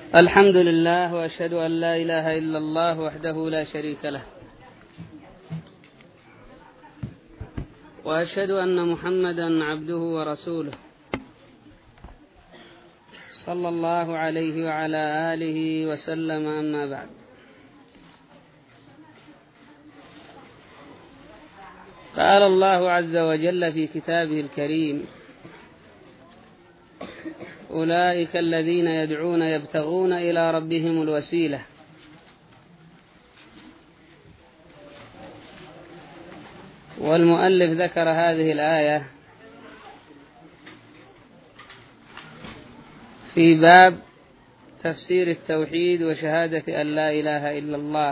الحمد لله وأشهد أن لا إله إلا الله وحده لا شريك له، وأشهد أن محمدا عبده ورسوله صلى الله عليه وعلى آله وسلم. أما بعد، قال الله عز وجل في كتابه الكريم: أولئك الذين يدعون يبتغون إلى ربهم الوسيلة. والمؤلف ذكر هذه الآية في باب تفسير التوحيد وشهادة أن لا إله إلا الله.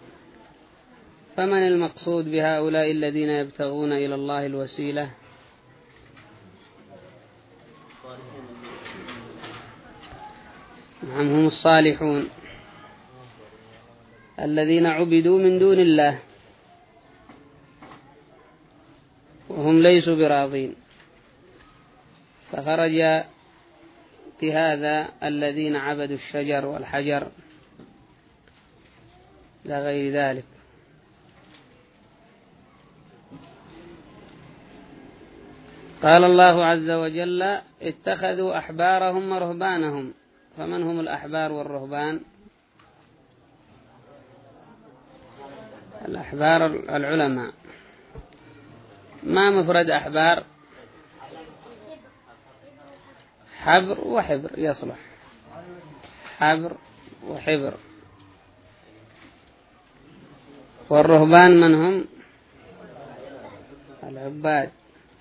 فمن المقصود بهؤلاء الذين يبتغون إلى الله الوسيلة؟ نعم، هم الصالحون الذين عبدوا من دون الله وهم ليسوا براضين، فخرج بهذا الذين عبدوا الشجر والحجر لا غير ذلك. قال الله عز وجل: اتخذوا أحبارهم ورهبانهم. فمن هم الأحبار والرهبان؟ الأحبار العلماء. ما مفرد أحبار؟ حبر وحبر يصلح، حبر وحبر. والرهبان من هم؟ العباد،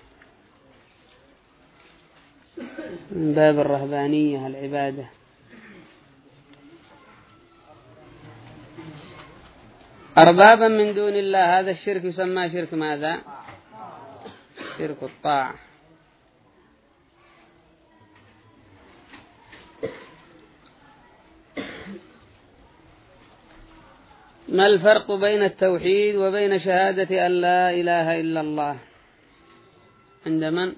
من باب الرهبانية العبادة. أربابا من دون الله، هذا الشرك يسمى شرك ماذا؟ شرك الطاعة. ما الفرق بين التوحيد وبين شهادة أن لا إله إلا الله عند من؟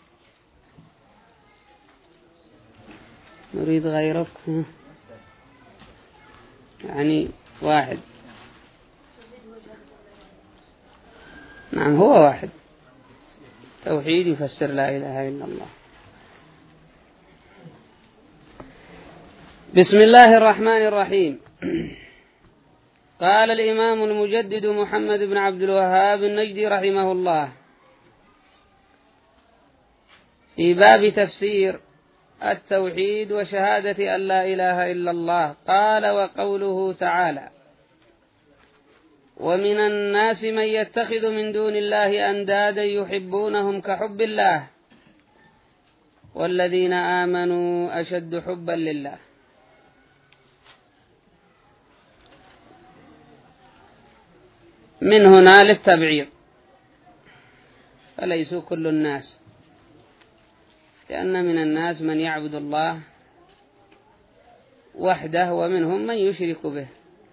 نريد غيرك، يعني واحد. نعم، هو واحد. توحيد يفسر لا إله إلا الله. بسم الله الرحمن الرحيم. قال الإمام المجدد محمد بن عبد الوهاب النجدي رحمه الله في باب تفسير التوحيد وشهادة أن لا إله إلا الله، قال: وقوله تعالى: ومن الناس من يتخذ من دون الله أندادا يحبونهم كحب الله والذين آمنوا أشد حبا لله. من هنا للتبعيض، فليسوا كل الناس، لأن من الناس من يعبد الله وحده ومنهم من يشرك به.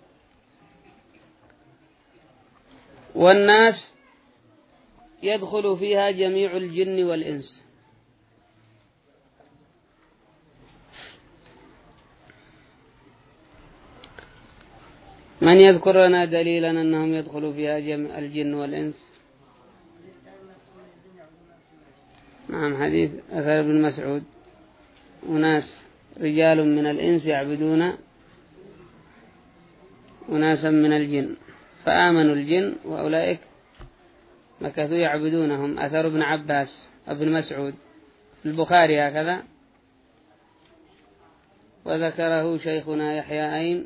والناس يدخل فيها جميع الجن والإنس. من يذكر لنا دليلا أنهم يدخلوا فيها جميع الجن والإنس؟ نعم، حديث أثر ابن مسعود: أناس رجال من الإنس يعبدون أناسا من الجن فآمنوا الجن وأولئك مكثوا يعبدونهم. أثر ابن عباس ابن مسعود في البخاري هكذا، وذكره شيخنا يحيى أين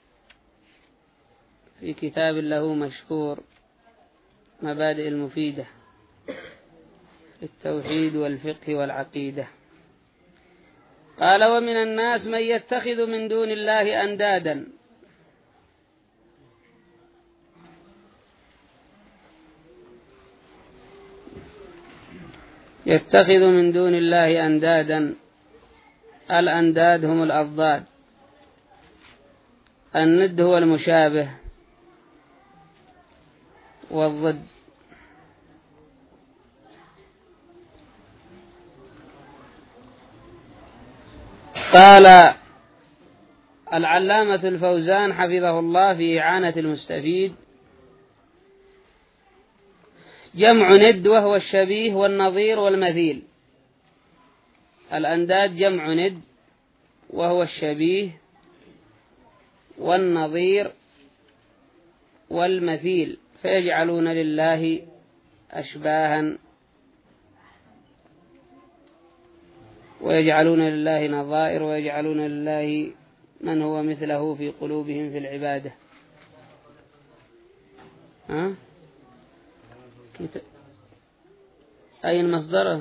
في كتاب له مشهور مبادئ المفيدة في التوحيد والفقه والعقيدة. قال: ومن الناس من يتخذ من دون الله أندادا. يتخذ من دون الله أندادا. الأنداد هم الأضداد، الند هو المشابه والضد. قال العلامة الفوزان حفظه الله في إعانة المستفيد: جمع ند وهو الشبيه والنظير والمثيل. الأنداد جمع ند وهو الشبيه والنظير والمثيل، فيجعلون لله أشباها ويجعلون لله نظائر ويجعلون لله من هو مثله في قلوبهم في العبادة. أي المصدر؟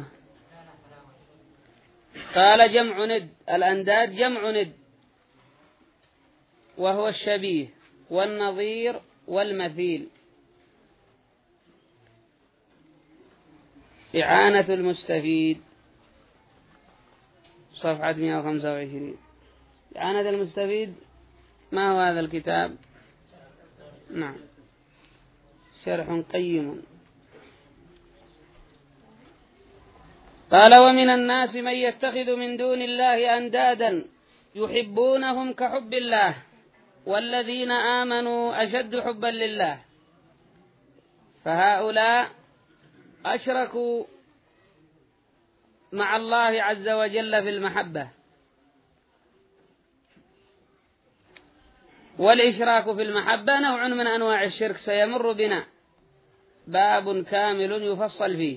قال جمع ند، الأنداد جمع ند وهو الشبيه والنظير والمثيل. إعانة المستفيد صفحة 125. إعانة المستفيد ما هو هذا الكتاب؟ نعم، شرح قيم. قال: ومن الناس من يتخذ من دون الله أندادا يحبونهم كحب الله والذين آمنوا أشد حبا لله، فهؤلاء أشركوا مع الله عز وجل في المحبة. والإشراك في المحبة نوع من أنواع الشرك، سيمر بنا باب كامل يفصل فيه.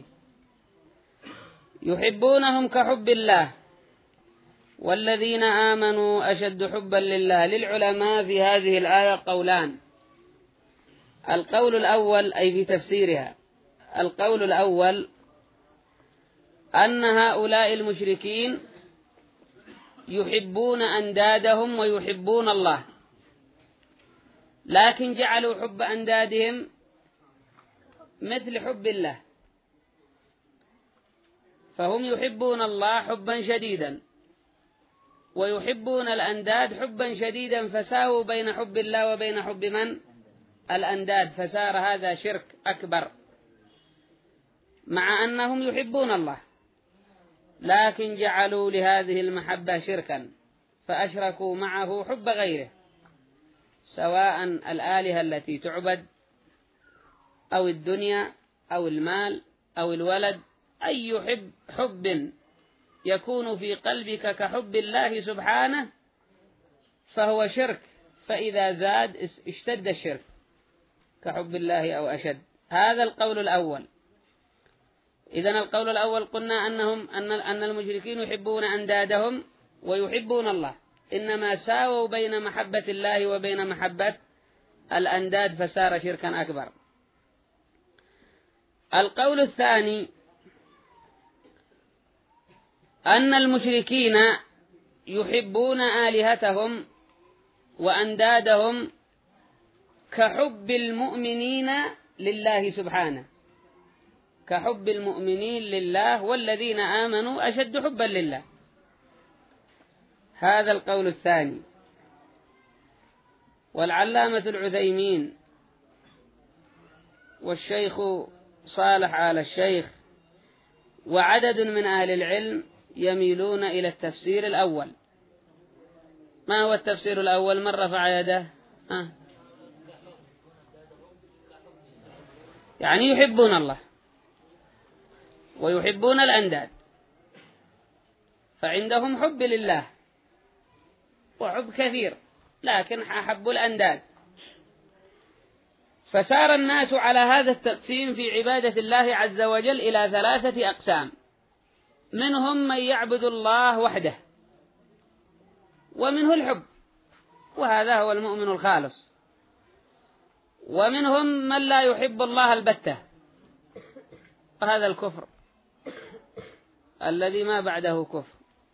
يحبونهم كحب الله والذين آمنوا أشد حبا لله. للعلماء في هذه الآية قولان: القول الأول أي في تفسيرها، القول الأول أن هؤلاء المشركين يحبون أندادهم ويحبون الله، لكن جعلوا حب أندادهم مثل حب الله، فهم يحبون الله حبا شديدا ويحبون الأنداد حبا شديدا، فساووا بين حب الله وبين حب من؟ الأنداد، فصار هذا شرك أكبر، مع أنهم يحبون الله لكن جعلوا لهذه المحبة شركا، فأشركوا معه حب غيره، سواء الآلهة التي تعبد أو الدنيا أو المال أو الولد. أي حب يكون في قلبك كحب الله سبحانه فهو شرك، فإذا زاد اشتد الشرك كحب الله أو أشد. هذا القول الأول. إذن القول الأول قلنا أن المشركين يحبون أندادهم ويحبون الله، إنما ساووا بين محبة الله وبين محبة الأنداد فصار شركا أكبر. القول الثاني أن المشركين يحبون آلهتهم وأندادهم كحب المؤمنين لله سبحانه، كحب المؤمنين لله والذين آمنوا أشد حبا لله. هذا القول الثاني. والعلامة العثيمين والشيخ صالح آل الشيخ وعدد من أهل العلم يميلون إلى التفسير الأول. ما هو التفسير الأول؟ من رفع يده؟ يعني يحبون الله ويحبون الأنداد، فعندهم حب لله وحب كثير، لكن أحبوا الأنداد، فسار الناس على هذا التقسيم في عبادة الله عز وجل إلى 3 أقسام: منهم من يعبد الله وحده، ومنه الحب وهذا هو المؤمن الخالص، ومنهم من لا يحب الله البتة وهذا الكفر الذي ما بعده كفر،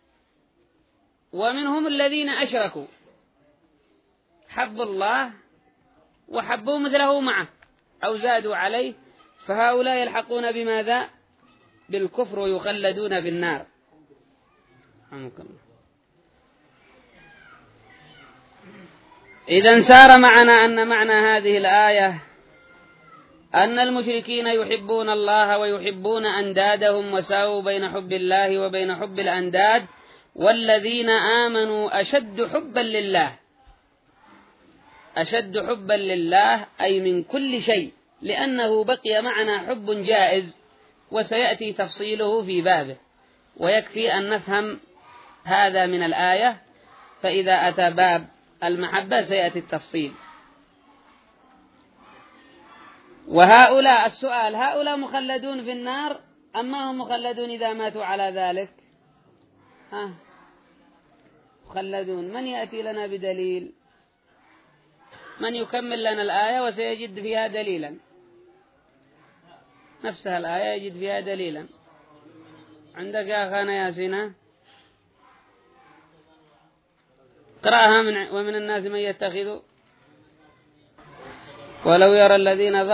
ومنهم الذين أشركوا حبوا الله وحبوا مثله معه أو زادوا عليه، فهؤلاء يلحقون بماذا؟ بالكفر ويخلدون في النار. إذن سار معنا أن معنى هذه الآية أن المشركين يحبون الله ويحبون أندادهم وساووا بين حب الله وبين حب الأنداد، والذين آمنوا أشد حبا لله، أشد حبا لله أي من كل شيء، لأنه بقي معنا حب جائز وسيأتي تفصيله في بابه، ويكفي أن نفهم هذا من الآية، فإذا أتى باب المحبة سيأتي التفصيل. وهؤلاء السؤال، هؤلاء مخلدون في النار أم ما هم مخلدون إذا ماتوا على ذلك؟ مخلدون. من يأتي لنا بدليل؟ من يكمل لنا الآية وسيجد فيها دليلا؟ نفسها الآية يجد فيها دليلا. عندك يا أخانا ياسين؟ قرأها ومن الناس من يتخذ ولو يرى الذين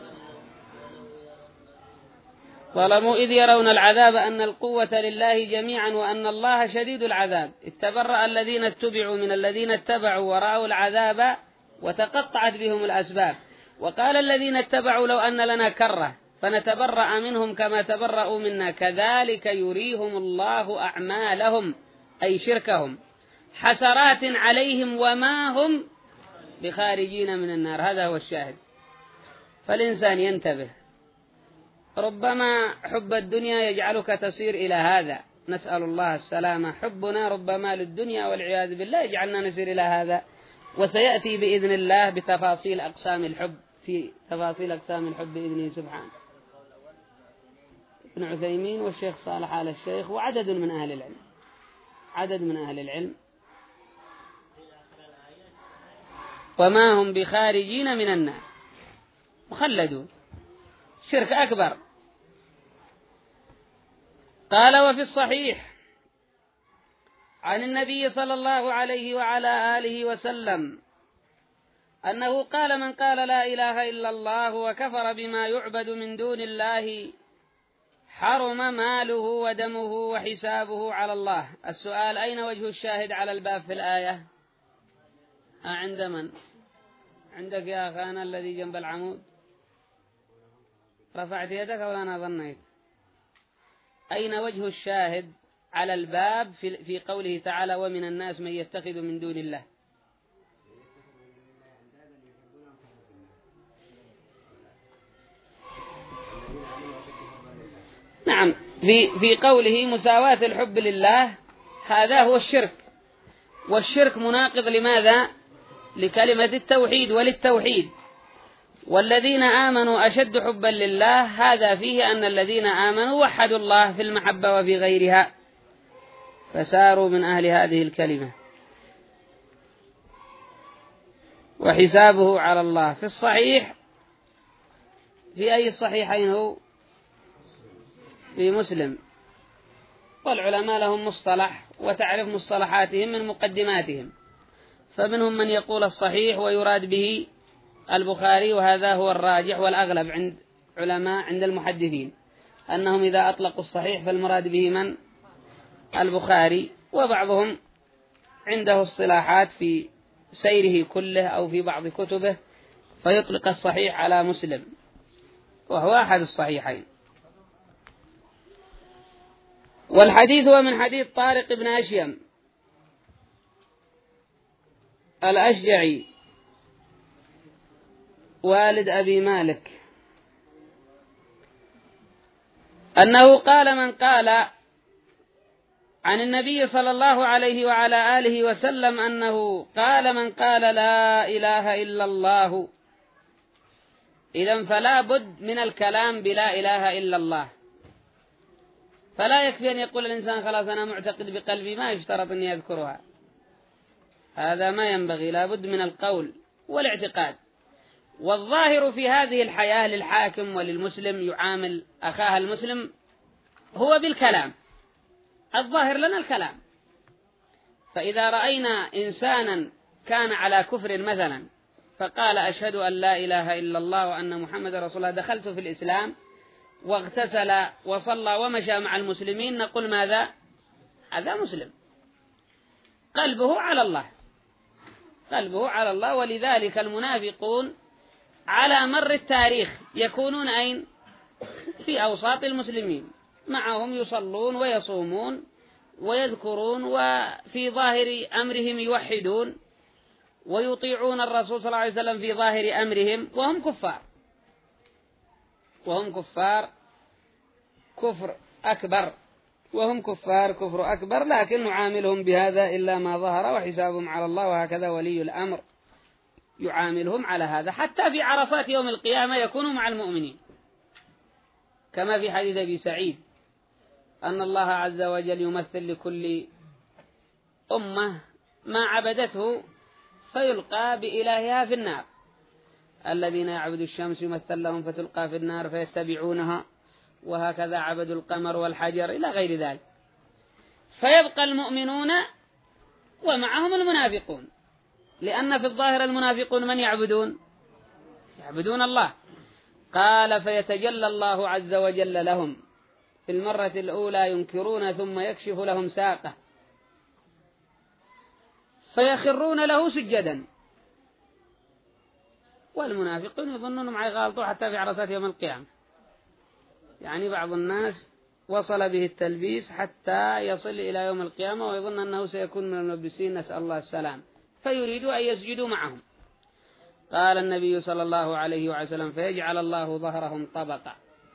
ظلموا إذ يرون العذاب أن القوة لله جميعا وأن الله شديد العذاب، اتبرأ الذين اتبعوا من الذين اتبعوا ورأوا العذاب وتقطعت بهم الأسباب، وقال الذين اتبعوا لو أن لنا كرة فنتبرأ منهم كما تبرأوا منا كذلك يريهم الله أعمالهم أي شركهم حسرات عليهم وما هم بخارجين من النار. هذا هو الشاهد. فالإنسان ينتبه، ربما حب الدنيا يجعلك تسير إلى هذا، نسأل الله السلامة. حبنا ربما للدنيا والعياذ بالله يجعلنا نسير إلى هذا، وسيأتي بإذن الله بتفاصيل أقسام الحب، في تفاصيل أقسام الحب بإذنه سبحانه. ابن عثيمين والشيخ صالح آل الشيخ وعدد من أهل العلم، عدد من أهل العلم. وما هم بخارجين من النار، مخلدون، شرك أكبر. قال وفي الصحيح عن النبي صلى الله عليه وعلى آله وسلم أنه قال من قال لا إله إلا الله وكفر بما يعبد من دون الله حرم ماله ودمه وحسابه على الله. السؤال: أين وجه الشاهد على الباب في الآية؟ عند من؟ عندك يا أخانا الذي جنب العمود؟ رفعت يدك ولا أنا ظنيت؟ أين وجه الشاهد على الباب في قوله تعالى ومن الناس من يتخذ من دون الله؟ نعم، في قوله مساواة الحب لله، هذا هو الشرك، والشرك مناقض لماذا؟ لكلمة التوحيد وللتوحيد. والذين آمنوا أشد حبا لله، هذا فيه أن الذين آمنوا وحدوا الله في المحبة وفي غيرها، فساروا من أهل هذه الكلمة. وحسابه على الله. في الصحيح، في أي الصحيحين هو؟ في مسلم. والعلماء لهم مصطلح، وتعرف مصطلحاتهم من مقدماتهم، فمنهم من يقول الصحيح ويراد به البخاري، وهذا هو الراجح والأغلب عند علماء عند المحدثين، أنهم إذا أطلقوا الصحيح فالمراد به من؟ البخاري. وبعضهم عنده اصطلاحات في سيره كله أو في بعض كتبه فيطلق الصحيح على مسلم، وهو أحد الصحيحين. والحديث هو من حديث طارق بن أشيم الأشجعي والد أبي مالك، أنه قال من قال عن النبي صلى الله عليه وعلى آله وسلم أنه قال من قال لا إله إلا الله، إذن فلا بد من الكلام بلا إله إلا الله، فلا يكفي أن يقول الإنسان خلاص أنا معتقد بقلبي، ما يشترط أن يذكرها، هذا ما ينبغي، لا بد من القول والاعتقاد. والظاهر في هذه الحياة للحاكم وللمسلم يعامل أخاه المسلم هو بالكلام، الظاهر لنا الكلام. فإذا رأينا إنسانا كان على كفر مثلا فقال أشهد أن لا إله إلا الله وأن محمد رسول الله، دخلت في الإسلام واغتسل وصلى ومشى مع المسلمين، نقول ماذا؟ هذا مسلم، قلبه على الله، قلبه على الله. ولذلك المنافقون على مر التاريخ يكونون أين؟ في أوساط المسلمين، معهم يصلون ويصومون ويذكرون، وفي ظاهر أمرهم يوحدون، ويطيعون الرسول صلى الله عليه وسلم في ظاهر أمرهم وهم كفار كفر أكبر، كفر أكبر، لكن نعاملهم بهذا إلا ما ظهر وحسابهم على الله، وهكذا ولي الأمر يعاملهم على هذا حتى في عرصات يوم القيامة يكونوا مع المؤمنين، كما في حديث أبي سعيد أن الله عز وجل يمثل لكل أمة ما عبدته فيلقى بإلهها في النار، الذين يعبدوا الشمس يمثل لهم فتلقى في النار فيتبعونها، وهكذا عبدوا القمر والحجر إلى غير ذلك، فيبقى المؤمنون ومعهم المنافقون، لأن في الظاهر المنافقون من يعبدون الله. قال فيتجلى الله عز وجل لهم في المرة الأولى ينكرون ثم يكشف لهم ساقه فيخرون له سجدا، والمنافقون يظنون معي غالطوا حتى في عرصات يوم القيامة. يعني بعض الناس وصل به التلبيس حتى يصل إلى يوم القيامة ويظن أنه سيكون من الملبسين، نسأل الله السلام، فيريدوا أن يسجدوا معهم. قال النبي صلى الله عليه وسلم فيجعل الله ظهرهم طبقا،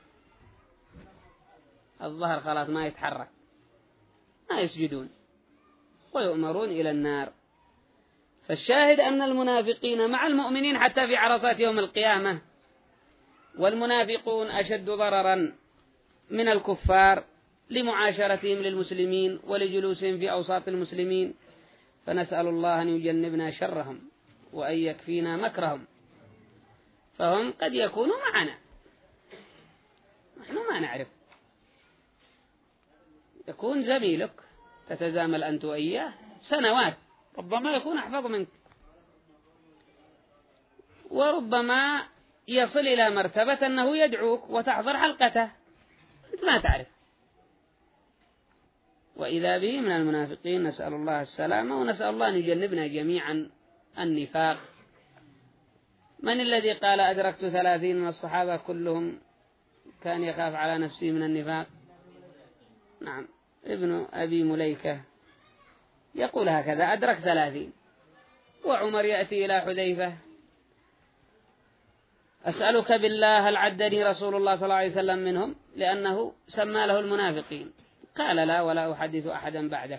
الظهر خلاص ما يتحرك، ما يسجدون، ويؤمرون إلى النار. فالشاهد أن المنافقين مع المؤمنين حتى في عرصات يوم القيامة، والمنافقون أشد ضررا من الكفار لمعاشرتهم للمسلمين ولجلوسهم في أوساط المسلمين، فنسأل الله أن يجنبنا شرهم وأن يكفينا مكرهم. فهم قد يكونوا معنا، نحن ما نعرف، يكون زميلك تتزامل أنت وإياه سنوات، ربما يكون أحفظ منك، وربما يصل إلى مرتبة أنه يدعوك وتحضر حلقته، أنت ما تعرف. وإذا به من المنافقين، نسأل الله السلامة، ونسأل الله أن يجنبنا جميعا النفاق. من الذي قال أدركت 30 من الصحابة كلهم كان يخاف على نفسه من النفاق؟ نعم، ابن أبي مليكة يقول هكذا: أدرك 30. وعمر يأتي إلى حذيفة: أسألك بالله هل عدني رسول الله صلى الله عليه وسلم منهم؟ لأنه سمى له المنافقين. قال: لا، ولا أحدث أحدا بعدك.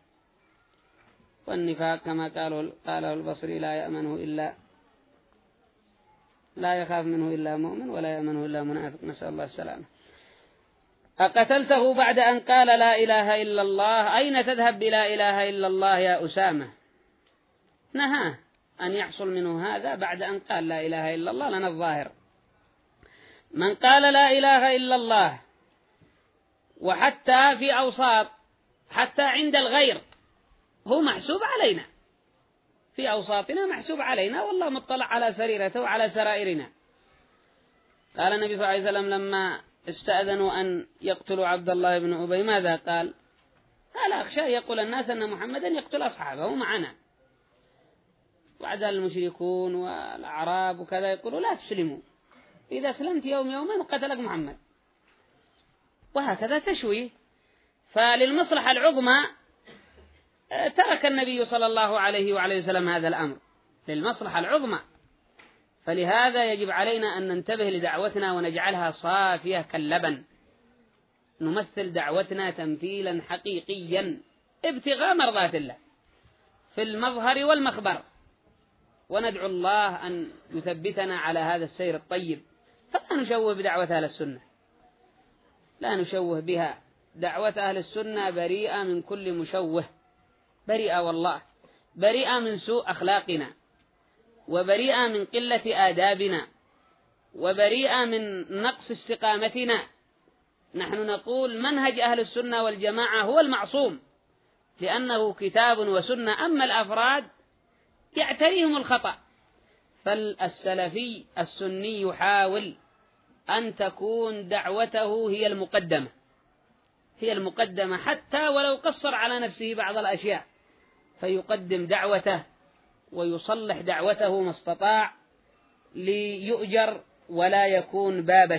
والنفاق كما قاله البصري: لا يخاف منه إلا مؤمن ولا يأمنه إلا منافق، نسأل الله السلامة. أقتلته بعد أن قال لا إله إلا الله؟ أين تذهب بلا إله إلا الله يا أسامة؟ نهاه أن يحصل منه هذا بعد أن قال لا إله إلا الله، لنا الظاهر من قال لا إله إلا الله وحتى في أوساط، حتى عند الغير هو محسوب علينا، في أوساطنا محسوب علينا، والله مطلع على سريرته وعلى سرائرنا. قال النبي صلى الله عليه وسلم لما استأذنوا أن يقتلوا عبد الله بن أبي ماذا قال؟ قال: أخشى يقول الناس أن محمدا يقتل أصحابه معنا. وعد المشركون والأعراب وكذا يقولوا: لا تسلموا، إذا أسلمت يومين قتلك محمد، وهكذا تشويه. فللمصلحة العظمى ترك النبي صلى الله عليه وعليه وسلم هذا الأمر، للمصلحة العظمى. فلهذا يجب علينا أن ننتبه لدعوتنا ونجعلها صافية كاللبن، نمثل دعوتنا تمثيلا حقيقيا ابتغاء مرضات الله في المظهر والمخبر، وندعو الله أن يثبتنا على هذا السير الطيب. فلا نشوه بدعوة أهل السنة، لا نشوه بها. دعوة أهل السنة بريئة من كل مشوه، بريئة والله، بريئة من سوء أخلاقنا، وبريئة من قلة آدابنا، وبريئة من نقص استقامتنا. نحن نقول منهج أهل السنة والجماعة هو المعصوم، لأنه كتاب وسنة، أما الأفراد يعتريهم الخطأ. فالسلفي السني يحاول أن تكون دعوته هي المقدمة حتى ولو قصر على نفسه بعض الأشياء، فيقدم دعوته ويصلح دعوته ما استطاع ليؤجر، ولا يكون باب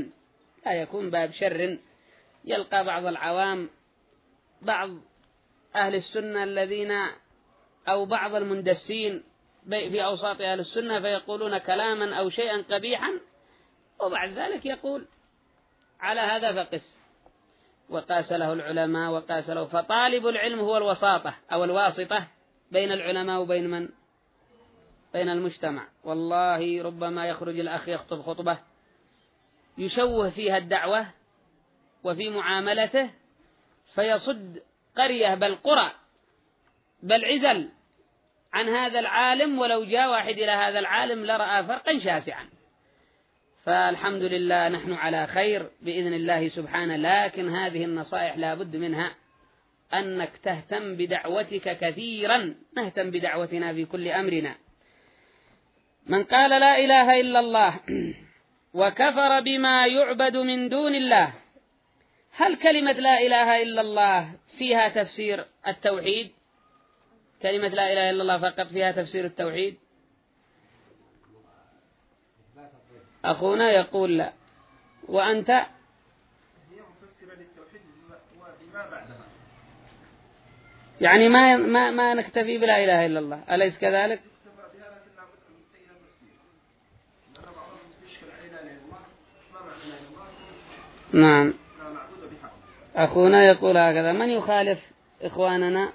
شر. يلقى بعض العوام، بعض أهل السنة الذين أو بعض المندسين في أوساط أهل السنة فيقولون كلاما أو شيئا قبيحا، وبعد ذلك يقول على هذا فقس، وقاس له العلماء وقاس له. فطالب العلم هو الوساطة أو الواسطة بين العلماء وبين من؟ بين المجتمع. والله ربما يخرج الأخ يخطب خطبة يشوه فيها الدعوة وفي معاملته فيصد قرية بل قرى بل عزل عن هذا العالم، ولو جاء واحد إلى هذا العالم لرأى فرقا شاسعا. فالحمد لله نحن على خير بإذن الله سبحانه، لكن هذه النصائح لا بد منها أنك تهتم بدعوتك كثيرا، نهتم بدعوتنا في كل أمرنا. من قال لا إله إلا الله وكفر بما يعبد من دون الله، هل كلمة لا إله إلا الله فيها تفسير التوحيد؟ كلمة لا إله إلا الله فقط فيها تفسير التوحيد؟ أخونا يقول لا. وأنت؟ هي مفسرة للتوحيد وبما بعدها، يعني ما نكتفي بلا إله إلا الله، أليس كذلك؟ نعم. أخونا يقول هكذا. من يخالف إخواننا؟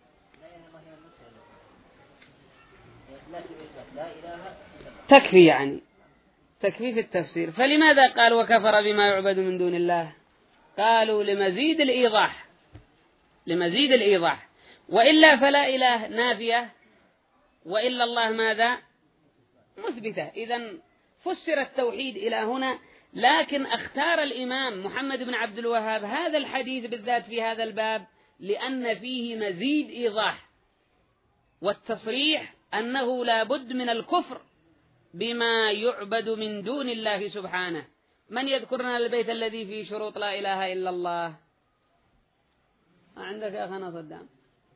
تكفي، يعني تكفي في التفسير. فلماذا قال وكفر بما يعبد من دون الله؟ قالوا لمزيد الإيضاح، لمزيد الإيضاح، وإلا فلا إله نافية، وإلا الله ماذا؟ مثبتة. إذن فسر التوحيد إلى هنا، لكن اختار الإمام محمد بن عبد الوهاب هذا الحديث بالذات في هذا الباب لأن فيه مزيد إيضاح والتصريح أنه لا بد من الكفر بما يعبد من دون الله سبحانه. من يذكرنا البيت الذي فيه شروط لا إله إلا الله؟ ما عندك يا أخنا صدام؟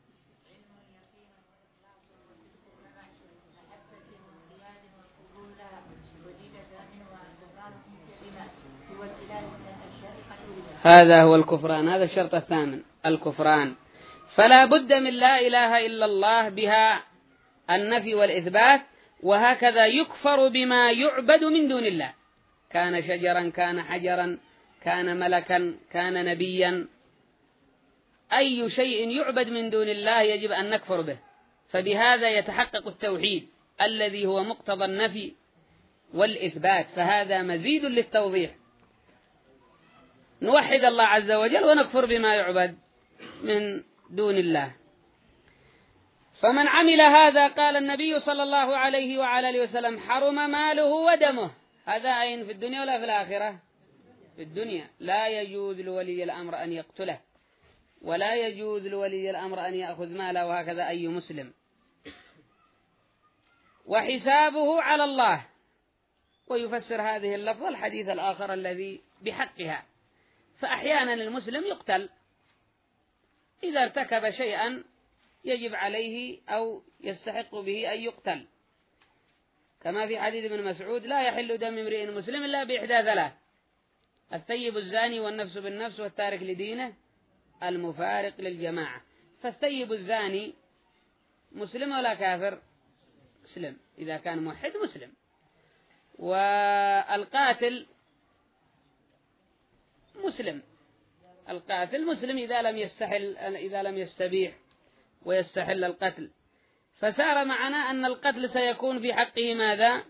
هذا هو الكفران، هذا الشرط الثامن، الكفران. فلا بد من لا إله إلا الله بها النفي والإثبات. وهكذا يكفر بما يعبد من دون الله، كان شجرا كان حجرا كان ملكا كان نبيا، أي شيء يعبد من دون الله يجب أن نكفر به. فبهذا يتحقق التوحيد الذي هو مقتضى النفي والإثبات. فهذا مزيد للتوضيح، نوحد الله عز وجل ونكفر بما يعبد من دون الله. فمن عمل هذا قال النبي صلى الله عليه وعلى آله وسلم حرم ماله ودمه. هذا أين؟ في الدنيا ولا في الآخرة؟ في الدنيا. لا يجوز لولي الأمر أن يقتله، ولا يجوز لولي الأمر أن يأخذ ماله، وهكذا أي مسلم. وحسابه على الله. ويفسر هذه اللفظة الحديث الآخر الذي بحقها. فأحيانا المسلم يقتل إذا ارتكب شيئا يجب عليه أو يستحق به أن يقتل، كما في حديث ابن مسعود لا يحل دم امرئ مسلم إلا بإحدى ثلاث: الثيب الزاني والنفس بالنفس والتارك لدينه المفارق للجماعة. فالثيب الزاني مسلم ولا كافر؟ مسلم إذا كان موحد مسلم. والقاتل مسلم، القاتل مسلم إذا لم يستبيح ويستحل القتل. فسار معنا أن القتل سيكون في حقه ماذا؟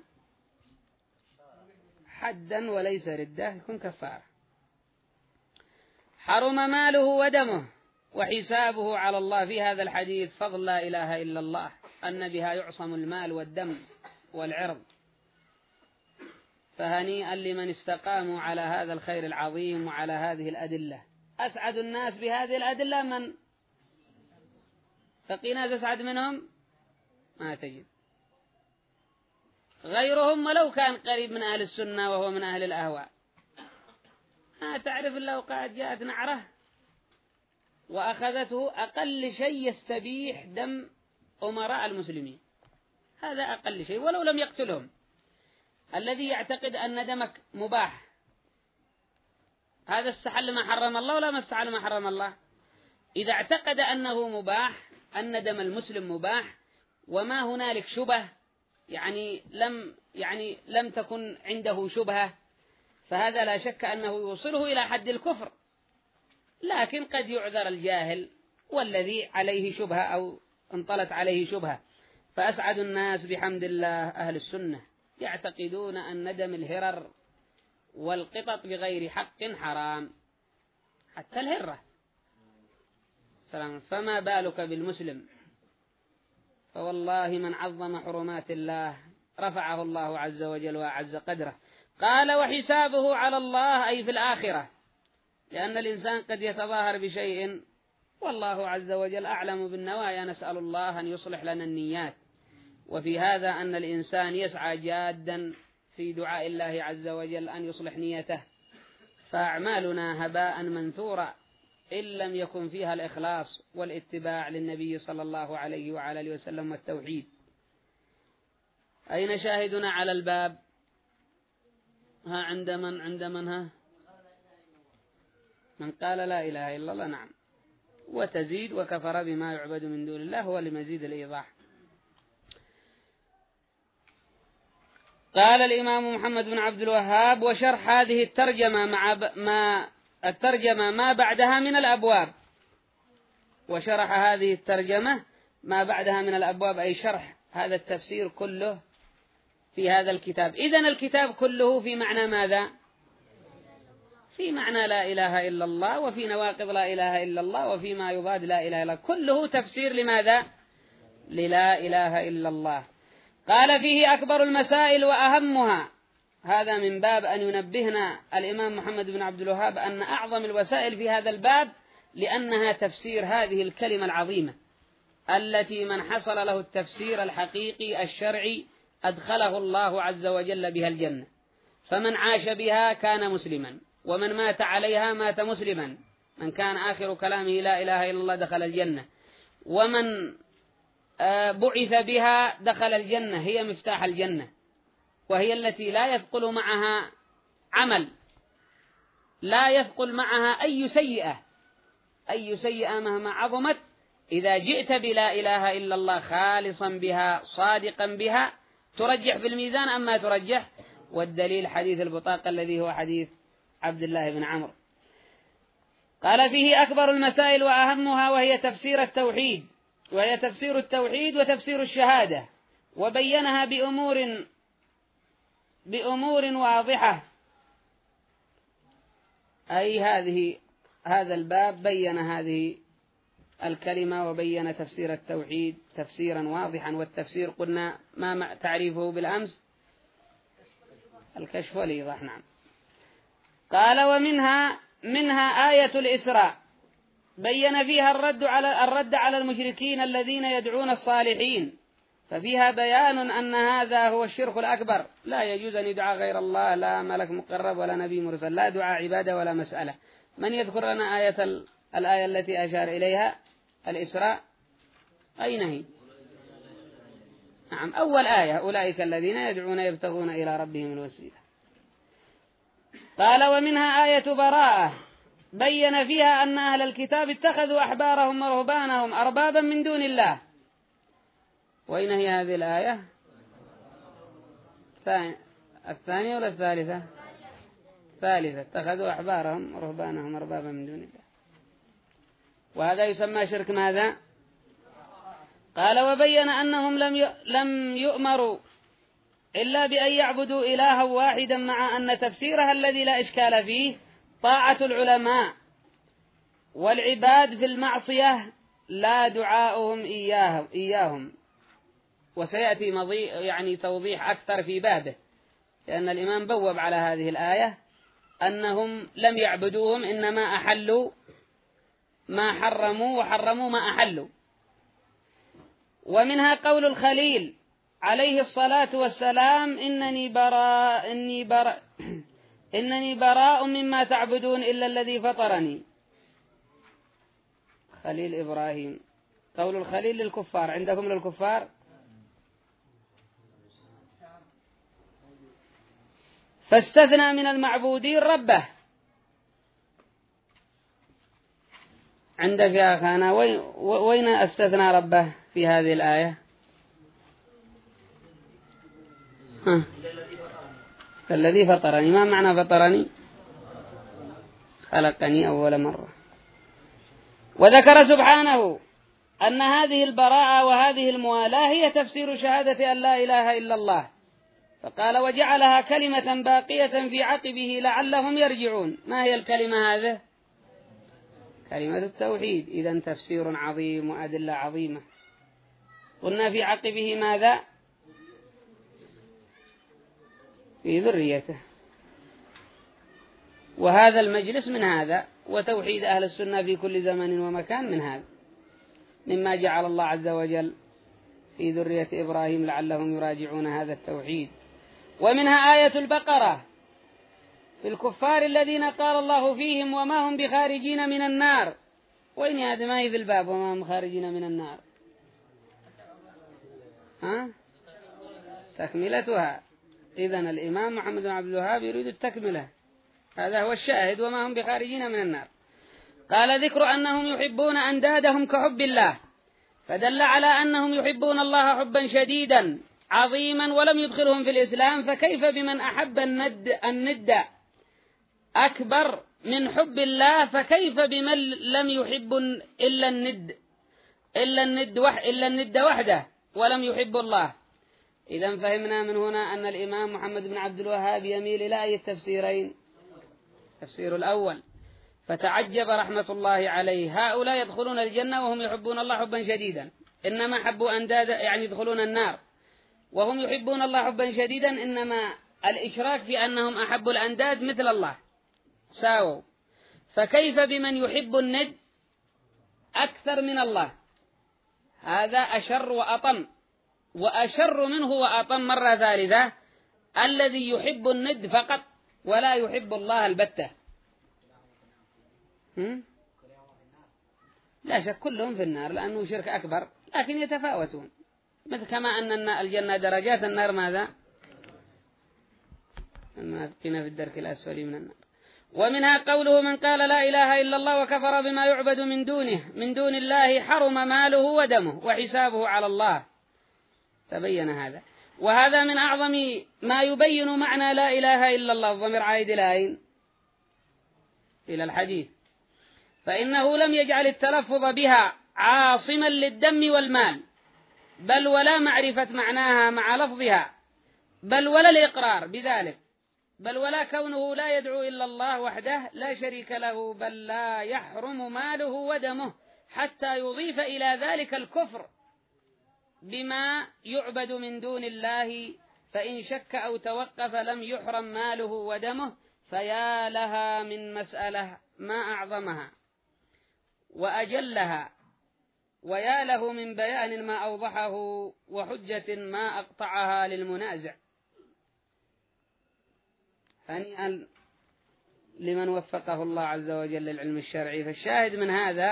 حدا وليس ردة، يكون كفارة. حرم ماله ودمه وحسابه على الله. في هذا الحديث فضل لا إله إلا الله، أن بها يعصم المال والدم والعرض. فهنيئا لمن استقاموا على هذا الخير العظيم وعلى هذه الأدلة. أسعد الناس بهذه الأدلة من؟ بقي ناس أسعد منهم؟ ما تجد. غيرهم ولو كان قريب من أهل السنة وهو من أهل الأهواء. تعرف لو قد جاءت نعرة وأخذته أقل شيء يستبيح دم أمراء المسلمين، هذا أقل شيء ولو لم يقتلهم. الذي يعتقد أن دمك مباح هذا استحل ما حرم الله ولا ما استحل ما حرم الله؟ إذا اعتقد أنه مباح، أن دم المسلم مباح، وما هنالك شبه، يعني لم تكن عنده شبهة، فهذا لا شك أنه يوصله إلى حد الكفر، لكن قد يعذر الجاهل والذي عليه شبهة أو انطلت عليه شبهة. فأسعد الناس بحمد الله أهل السنة يعتقدون أن دم الهرر والقطط بغير حق حرام، حتى الهرة، فما بالك بالمسلم؟ فوالله من عظم حرمات الله رفعه الله عز وجل وأعز قدره. قال وحسابه على الله، أي في الآخرة، لأن الإنسان قد يتظاهر بشيء والله عز وجل أعلم بالنوايا، نسأل الله أن يصلح لنا النيات. وفي هذا أن الإنسان يسعى جادا في دعاء الله عز وجل أن يصلح نيته، فأعمالنا هباء منثورا إن لم يكن فيها الإخلاص والاتباع للنبي صلى الله عليه وعلى آله وسلم والتوحيد. أين شاهدنا على الباب؟ عند من من قال لا إله إلا الله، نعم، وتزيد وكفر بما يعبد من دون الله، هو لمزيد الإيضاح. قال الإمام محمد بن عبد الوهاب وشرح هذه الترجمة ما بعدها من الأبواب، وشرح هذه الترجمة ما بعدها من الأبواب، أي شرح هذا التفسير كله في هذا الكتاب. إذن الكتاب كله في معنى ماذا؟ في معنى لا إله إلا الله، وفي نواقض لا إله إلا الله، وفيما يضاد لا إله إلا الله، كله تفسير لماذا؟ للا إله إلا الله. قال فيه أكبر المسائل وأهمها، هذا من باب أن ينبهنا الإمام محمد بن عبد الوهاب أن أعظم الوسائل في هذا الباب، لأنها تفسير هذه الكلمة العظيمة التي من حصل له التفسير الحقيقي الشرعي أدخله الله عز وجل بها الجنة. فمن عاش بها كان مسلما، ومن مات عليها مات مسلما، من كان آخر كلامه لا إله إلا الله دخل الجنة، ومن بعث بها دخل الجنة، هي مفتاح الجنة، وهي التي لا يثقل معها عمل، لا يثقل معها أي سيئة مهما عظمت، إذا جئت بلا إله إلا الله خالصا بها صادقا بها ترجح في الميزان أما ترجح. والدليل حديث البطاقة الذي هو حديث عبد الله بن عمرو. قال فيه أكبر المسائل وأهمها، وهي تفسير التوحيد، وهي تفسير التوحيد وتفسير الشهادة، وبينها بأمور واضحة، أي هذا الباب بين هذه الكلمة وبين تفسير التوحيد تفسيرا واضحا. والتفسير قلنا ما تعريفه بالأمس؟ الكشف والإيضاح، نعم. قال ومنها آية الإسراء، بين فيها الرد على المشركين الذين يدعون الصالحين، ففيها بيان أن هذا هو الشرك الأكبر، لا يجوز أن يدعى غير الله، لا ملك مقرب ولا نبي مرسل، لا دعاء عبادة ولا مسألة. من يذكر لنا الآية التي أشار إليها الإسراء؟ أين هي؟ نعم، أول آية، أولئك الذين يدعون يبتغون إلى ربهم الوسيلة. قال ومنها آية براءة، بين فيها أن أهل الكتاب اتخذوا أحبارهم ورهبانهم أربابا من دون الله. وأين هي هذه الآية؟ الثانية ولا الثالثة؟ ثالثة، اتخذوا أحبارهم ورهبانهم أربابا من دون الله، وهذا يسمى شرك ماذا؟ قال وبين أنهم لم يؤمروا إلا بأن يعبدوا إلها واحدا، مع أن تفسيرها الذي لا إشكال فيه طاعة العلماء والعباد في المعصية، لا دعاؤهم إياهم. وسيأتي توضيح أكثر في بابه، لأن الإمام بوب على هذه الآية أنهم لم يعبدوهم، إنما أحلوا ما حرموا وحرموا ما أحلوا. ومنها قول الخليل عليه الصلاة والسلام إنني براء مما تعبدون إلا الذي فطرني. خليل إبراهيم، قول الخليل للكفار، عندكم للكفار؟ فاستثنى من المعبودين ربه. عندك يا أخانا وين استثنى ربه في هذه الآية؟ الذي فطرني، ما معنى فطرني؟ خلقني أول مرة. وذكر سبحانه أن هذه البراءة وهذه الموالاة هي تفسير شهادة أن لا إله إلا الله، فقال وجعلها كلمة باقية في عقبه لعلهم يرجعون. ما هي الكلمة هذه؟ كلمة التوحيد. إذن تفسير عظيم وأدلة عظيمة. قلنا في عقبه ماذا؟ في ذريته. وهذا المجلس من هذا، وتوحيد أهل السنة في كل زمن ومكان من هذا، مما جعل الله عز وجل في ذرية إبراهيم لعلهم يراجعون هذا التوحيد. ومنها آية البقرة في الكفار الذين قال الله فيهم وما هم بخارجين من النار. وين هذا؟ ما هي في الباب وما هم خارجين من النار؟ تكملتها. إذن الإمام محمد بن عبد الوهاب يريد التكملة، هذا هو الشاهد، وما هم بخارجين من النار. قال ذكر أنهم يحبون أندادهم كحب الله، فدل على أنهم يحبون الله حبا شديدا عظيما ولم يدخلهم في الإسلام، فكيف بمن أحب الند أكبر من حب الله؟ فكيف بمن لم يحب إلا الند وحده ولم يحب الله؟ إذن فهمنا من هنا أن الإمام محمد بن عبد الوهاب يميل إلى أي التفسيرين؟ التفسير الأول. فتعجب رحمة الله عليه، هؤلاء يدخلون الجنة وهم يحبون الله حبا شديدا، إنما حبوا أندادا يعني يدخلون النار وهم يحبون الله حبا شديدا، إنما الإشراك في أنهم أحبوا الأنداد مثل الله ساووا. فكيف بمن يحب الند أكثر من الله؟ هذا أشر وأطم، وأشر منه وأطم مرة ثالثة الذي يحب الند فقط ولا يحب الله البتة. لا شك كلهم في النار لأنه شرك أكبر، لكن يتفاوتون، مثل كما أن الجنة درجات، النار ماذا؟ المنافقين في الدرك الأسفل من النار. ومنها قوله من قال لا إله إلا الله وكفر بما يعبد من دون الله حرم ماله ودمه وحسابه على الله. تبين هذا. وهذا من أعظم ما يبين معنى لا إله إلا الله. الضمير عائد إلى الحديث، فإنه لم يجعل التلفظ بها عاصما للدم والمال، بل ولا معرفة معناها مع لفظها، بل ولا الإقرار بذلك، بل ولا كونه لا يدعو إلا الله وحده لا شريك له، بل لا يحرم ماله ودمه حتى يضيف إلى ذلك الكفر بما يعبد من دون الله، فإن شك أو توقف لم يحرم ماله ودمه. فيا لها من مسألة ما أعظمها وأجلها، ويا له من بيان ما أوضحه وحجة ما أقطعها للمنازع. هنيئا لمن وفقه الله عز وجل للعلم الشرعي. فالشاهد من هذا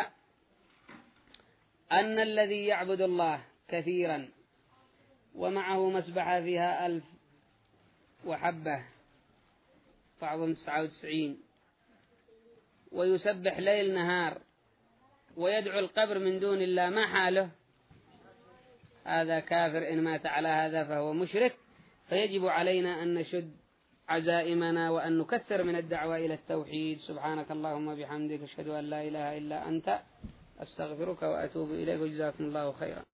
أن الذي يعبد الله كثيرا ومعه مسبحة فيها 1000 وحبة بعضهم 99، ويسبح ليل نهار ويدعو القبر من دون الله، ما حاله؟ هذا كافر إن مات على هذا فهو مشرك. فيجب علينا أن نشد عزائمنا وأن نكثر من الدعوة إلى التوحيد. سبحانك اللهم وبحمدك أشهد أن لا إله إلا أنت أستغفرك وأتوب إليك، وجزاكم الله خيرا.